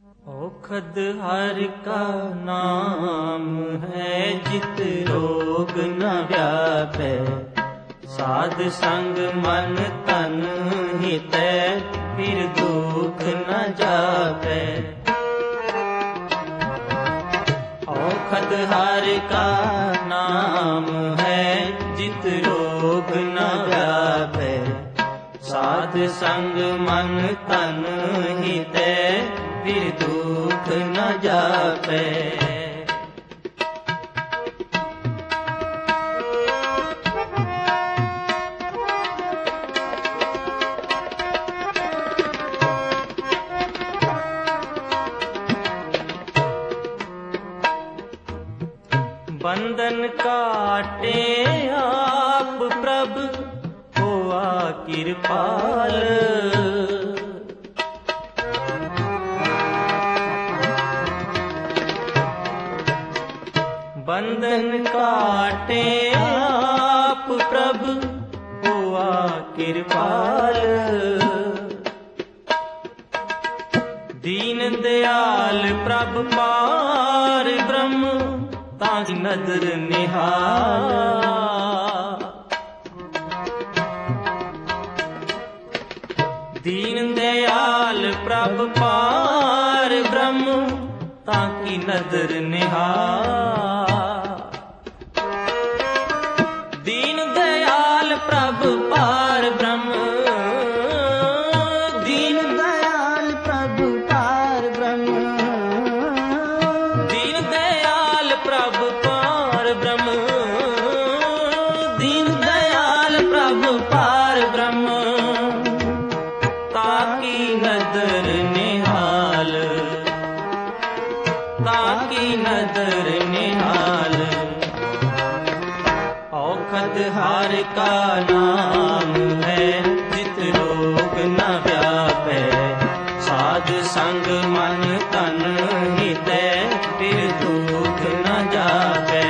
औखद हर का नाम है, जित रोग न व्यापै। साध संग मन तन हितै, फिर दुख न जापै। औखद हर का नाम है, जित रोग न व्यापै। साध संग मन तन हितै, फिर दुख न जापै। बंधन काटे आप प्रभु, होआ कृपाल। बंधन काटे आप प्रभु, हुआ कृपाल। दीन दयाल प्रभु पार ब्रह्म, ताकि नदर निहाल। दीन दयाल प्रभु पार ब्रह्म, ताकि नदर निहाल। दीन दयाल प्रभु पार ब्रह्म, दीन दयाल प्रभु पार ब्रह्म। दीन दयाल प्रभु पार ब्रह्म, दीन दयाल प्रभु पार ब्रह्म। ताकि नदर निहाल, ताकि नदर निहाल। औखद हार का नाम है, जित रोग न व्यापै। साध संग मन तन हितै, फिर दुख न जापै।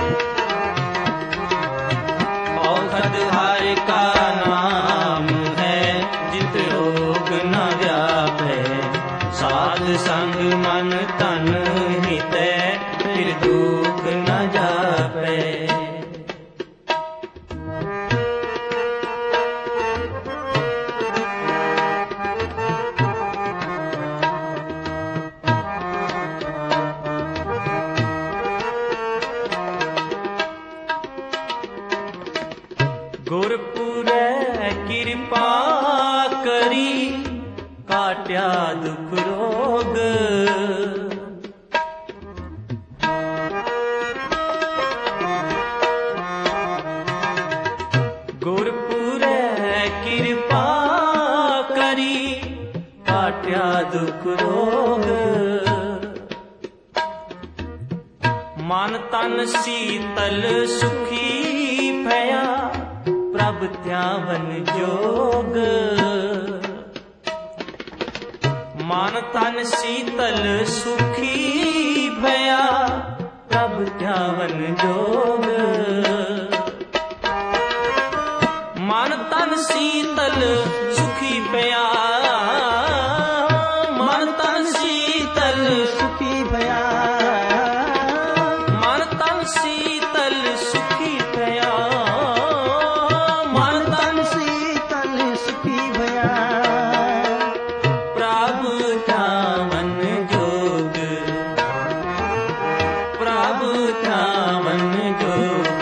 औखद हार का नाम है, जित रोग न व्यापै। साध संग मन तन हितै, फिर दुख न जापै। गुरपुरै कृपा करी, काट्या दुख रोग। गुरपुरै कृपा करी, काट्या दुख रोग। मन तन शीतल सुखी भया, प्रभ ध्यावन जोग। मन तन शीतल सुखी भया, प्रभ ध्यावन जोग। मन तन शीतल सुखी भया, मन तन शीतल सुखी भया। मन तन शीतल सुखी भया, मन तन शीतल सुखी भया। प्रभु ध्यावन जोग, प्रभु ध्यावन जोग।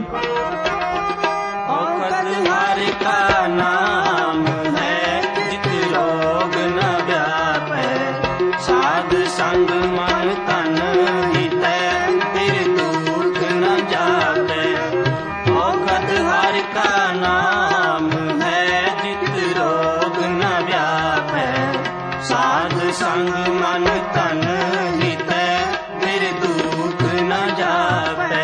औखद हार का नाम है, जित रोग न व्यापै। साध संग मन तन हितै, फिर दुख न जापै। औखद हार का नाम है, जित रोग न व्यापै। साध संग मन तन हितै, फिर दुख न जापै।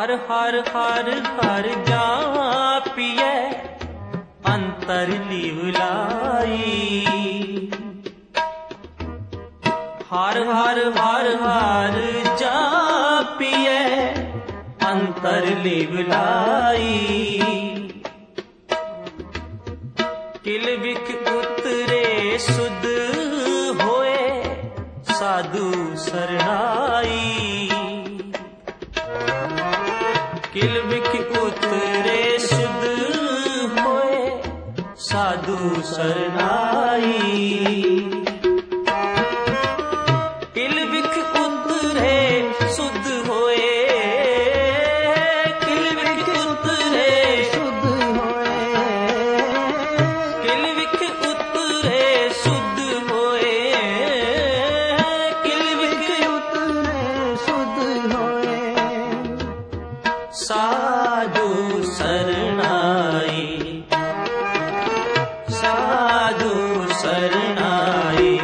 ਹਰ ਹਰ ਹਰ ਹਰ ਜਾਪੀਐ ਅੰਤਰ ਲਿਵਲਾਈ। ਹਰ ਹਰ ਹਰ ਹਰ ਜਾਪੀਐ ਅੰਤਰ ਲਿਵਲਾਈ। ਕਿਲ ਵਿਖ ਉਤਰੇ ਸੁਧ ਹੋਏ ਸਾਧੂ ਸਰਣਾਈ। ਕਿਲ ਵਿਖ ਉਤਰੇ ਸੁਧ ਹੋਏ ਸਾਧੂ ਸਰਣਾਈ। ਕਿਲ ਵਿਖ ਉਤਰੇ ਸੁਧ ਹੋਏ, ਕਿਲ ਵਿਖ ਉਤਰੇ ਸੁਧ ਹੋਏ, ਕਿਲ ਵਿਖ ਉਤਰੇ ਸੁਧ ਹੋਏ, ਕਿਲ ਵਿਖ ਉਤਰੇ ਸੁਧ ਹੋਏ ਸਾਧੂ ਸਰਣਾਈ। ਸਾਧੂ ਸਰਣਾਈ।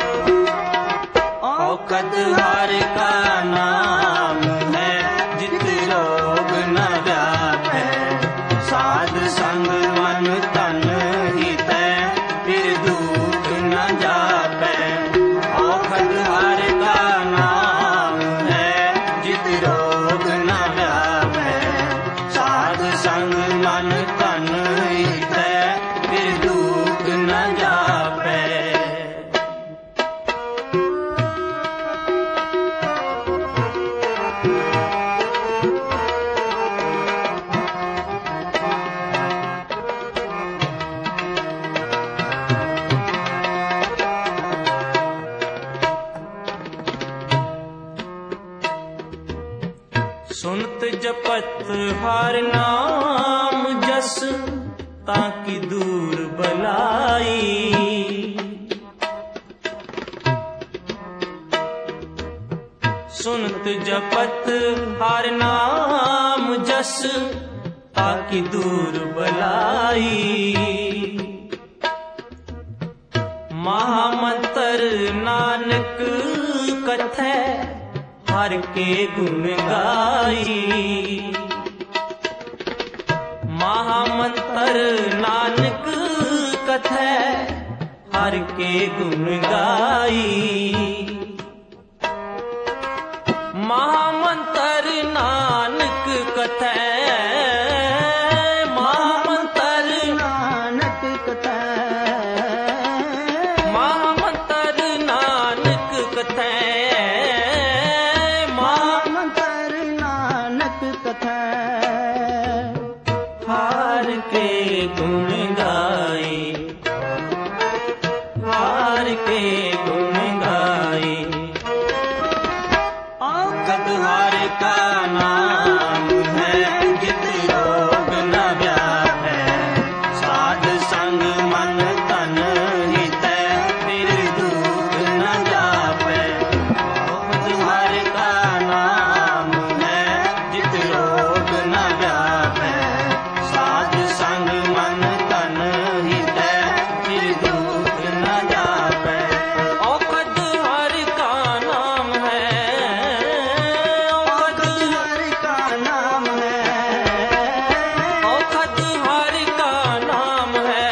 ਔਕਤ ਹਰ ਕਾ ਨਾਮ ਹੈ ਜਿਤ ਰੋਗ ਨ ਜਾਪੈ। ਸਾਧ ਸੰਗ ਮਨ ਤਨ ਹਿਤੈ ਫਿਰ ਦੁਖ ਨ ਜਾਪੈ। ਔਕਤ ਹਰ ਕਾ ਨਾਮ ਹੈ ਜਿਤ ਰੋਗ ਨ ਜਾਪੈ। ਸਾਧ ਸੰਗ ਮਨ ਤਨ ਹਿਤੈ ਫਿਰ ਦੁਖ ਨ ਜਾਪੈ। ਸੁਨਤ ਜਪਤ ਹਰ ਨਾਮ ਜਸ ਤਾਂ ਕਿ ਦੂਰ ਬਲਾਈ। ਸੁਨਤ ਜਪਤ ਹਰ ਨਾਮ ਜਸ ਤਾਂ ਕਿ ਦੂਰ ਬਲਾਈ। ਮਹਾ ਮੰਤਰ ਨਾਨਕ ਕਥੈ ਹਰ ਕੇ ਗੁਣ ਗਾਈ। ਮਹਾ ਮੰਤਰ ਨਾਨਕ ਕਥੈ ਹਰ ਕੇ ਗੁਣ ਗਾਈ। ਮਹਾ ਮੰਤਰ ਨਾਨਕ ਕਥੈ, ਮਹਾ ਮੰਤਰ ਨਾਨਕ ਕਥੈ, ਮਹਾ ਮੰਤਰ ਨਾਨਕ ਕਥੈ। ਮੰਤਰ ਨਾਨਕ ਕਥੈ ਹਾਰ ਕੇ ਗੁਣ ਗਾਈ। ਹਾਰ ਕੇ ਗੁਣ ਗਾਈ। ਔਕਤ ਹਰ ਕਾ ਨਾਮ ਹੈ ਜਿਤ ਰੋਗ ਨ ਵਿਆਪੈ। ਸਾਧ ਸੰਗ ਮਨ ਤਨ ਹਿਤੈ ਫਿਰ ਦੁਖ ਨ ਜਾਪੈ। ਔਕਤ ਹਰ ਕਾ ਨਾਮ ਹੈ ਜਿਤ ਰੋਗ ਨ ਵਿਆਪੈ। ਸਾਧ ਸੰਗ ਮਨ ਤਨ ਹਿਤੈ ਫਿਰ ਦੁਖ ਨ ਜਾਪੈ। ਔਕਤ ਹਰ ਕਾ ਨਾਮ ਹੈ। ਔਕਤ ਹਰ ਕਾ ਨਾਮ ਹੈ, ਔਕਤ ਹਰ ਕਾ ਨਾਮ ਹੈ।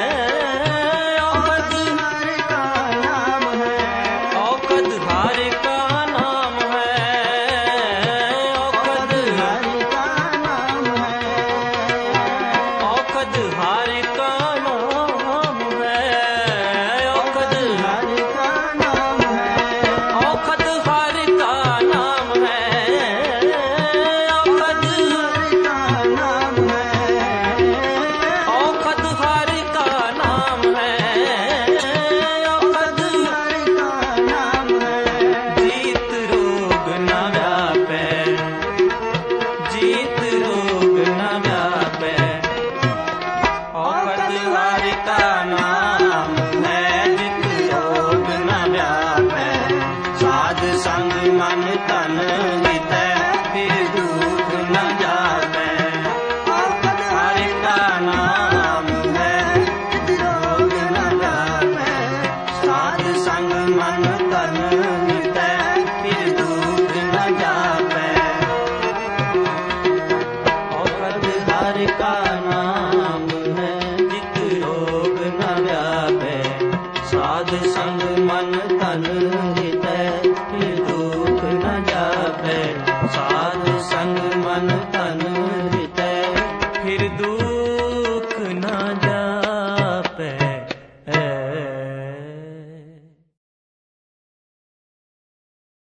ਔਕਤ ਹਰ ਕਾ ਨਾਮ ਹੈ, ਔਕਤ ਹਰ ਕਾ ਨਾਮ ਹੈ। ਔਕਤ ਹਰ ਕਾ ਨਾਮ ਹੈ, ਔਕਤ ਹਰ ਕਾ ਨਾਮ ਹੈ। ਔਕਤ ਹਰ ਕਾ ਨਾਮ ਹੈ, ਔਕਤ ਹਰ ਕਾ ਨਾਮ ਹੈ। ਔਕਤ ਔਖਦ ਹਰ ਕਾ ਨਾਮ ਹੈ। ਔਖਦ ਹਰ ਕਾ ਨਾਮ ਹੈ, ਜੀਤ ਰੋਗ ਨ ਵਿਆਪੈ। ਜੀਤ ਰੋਗ ਨ ਵਿਆਪੈ। ਔਖਦ ਹਰ ਕਾ ਨਾਮ ਹੈ। ਜਿਤ ਰੋਗ ਨ ਵਿਆਪੈ। ਸਾਧ ਸੰਗ ਮਨ ਤਨ ਹਿਤੈ ਫਿਰ ਦੁਖ ਨ ਜਾਪੈ। ਔਖਦ ਹਰ ਕਾ ਨਾਮ ਹੈ। ਜਿਤ ਰੋਗ ਨ ਜਾਪੈ। ਸਾਧ ਸੰਗ ਮਨ ਤਨ ਹਿਤੈ ਫਿਰ ਦੁਖ ਨ ਜਾਪੈ। प्यार का नाम है जित रोग न व्यापे साध संग मन तन